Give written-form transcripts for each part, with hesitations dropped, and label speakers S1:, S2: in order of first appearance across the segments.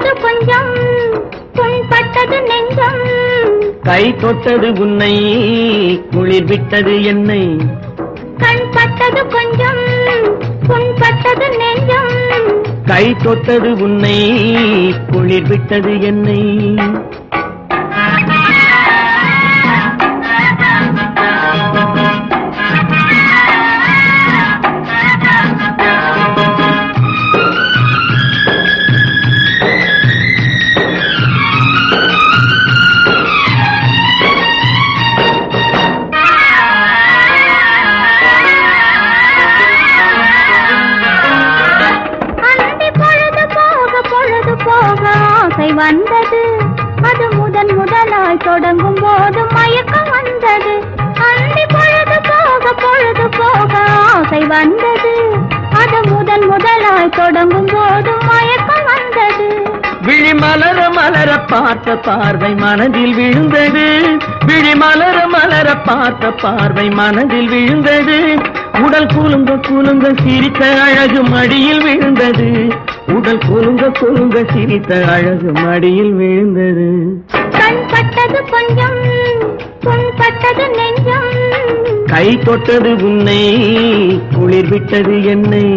S1: பட்டது கொஞ்சம் புண்பட்டது நெஞ்சம்
S2: கை தொட்டது உன்னை குளிர் விட்டது என்னை
S1: கண் பட்டது கொஞ்சம் புண்பட்டது நெஞ்சம்
S2: கை தொட்டது உன்னை குளிர் விட்டது என்னை
S1: வந்தது அது முதன் முதலாய் தொடங்கும் போது மயக்கம் வந்தது அந்தி பொழுது போக ஆசை வந்தது அது முதன் முதலாய் தொடங்கும் போது மயக்கம் வந்தது
S2: விழி மலர மலர பார்த்த பார்வை மனதில் விழுந்தது விழி மலர மலர பார்த்த பார்வை மனதில் விழுந்தது உடல் குலுங்க குலுங்க சிரித்த அழகு மடியில் விழுந்தது உடல் குலுங்க குலுங்க சிரித்த அழகு மடியில் விழுந்தது
S1: கண் பட்டது கொஞ்சம் புண்பட்டது நெஞ்சம்
S2: கை தொட்டது உன்னை குளிர் விட்டது என்னை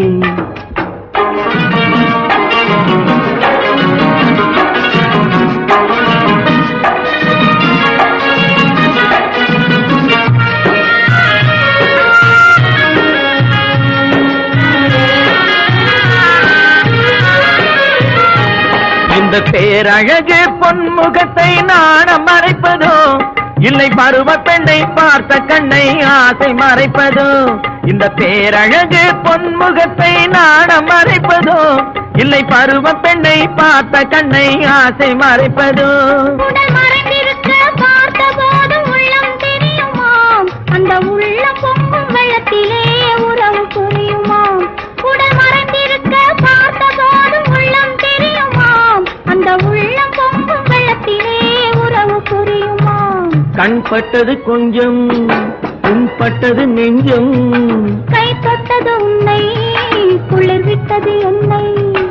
S2: இந்த பேரழகு பொன்முகத்தை நாணம் மறைப்பதோ இல்லை பருவ பெண்ணை பார்த்த கண்ணை ஆசை மறைப்பதோ இந்த பேரழகு பொன்முகத்தை நாணம் மறைப்பதோ இல்லை பருவ பெண்ணை பார்த்த கண்ணை ஆசை மறைப்பதோ
S1: உடல் மறைந்திருக்க பார்த்த போது உள்ளம் தெரியுமாம் அந்த உள்ளம் பொங்கும் வெள்ளத்திலே உறவு புரியுமாம் உடல் மறைந்திருக்க பார்த்த போது உள்ளம் தெரியுமாம் அந்த உள்ளம் பொங்கும் வெள்ளத்திலே உறவு புரியுமாம்
S2: கண் பட்டது கொஞ்சம் புண்பட்டது நெஞ்சம்
S1: கை தொட்டது உன்னை குளிர் விட்டது என்னை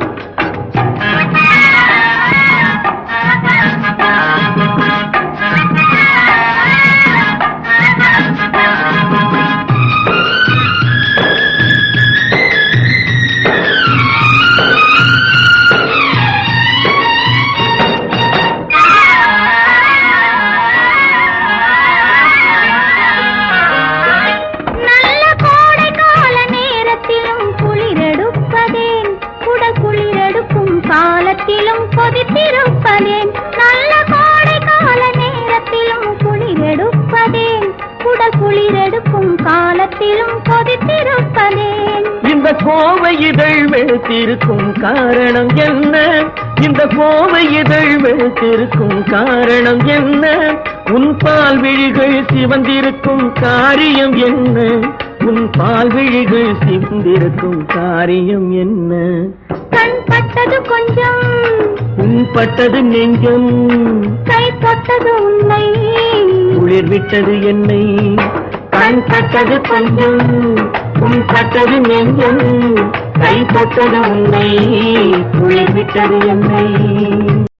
S1: காலத்திலும் கொதித்திருப்பதேன் நல்ல கோடை கால நேரத்திலும் குளிரெடுப்பதேன் குடல் குளிரெடுக்கும் காலத்திலும் கொதித்திருப்பதேன்
S2: இந்த கோவை இதழ் வெளுத்திருக்கும் காரணம் என்ன இந்த கோவை இதழ் வெளுத்திருக்கும் காரணம் என்ன உன் பால் விழிகள் சிவந்திருக்கும் காரியம் என்ன உன் பால் விழிகள் சிவந்திருக்கும் காரியம் என்ன
S1: கண் பட்டது கொஞ்சம்
S2: புண்பட்டது நெஞ்சம்
S1: கை தொட்டது உன்னை
S2: குளிர் விட்டது என்னை கண் பட்டது கொஞ்சம் புண்பட்டது நெஞ்சம் கை தொட்டது உன்னை குளிர் விட்டது என்னை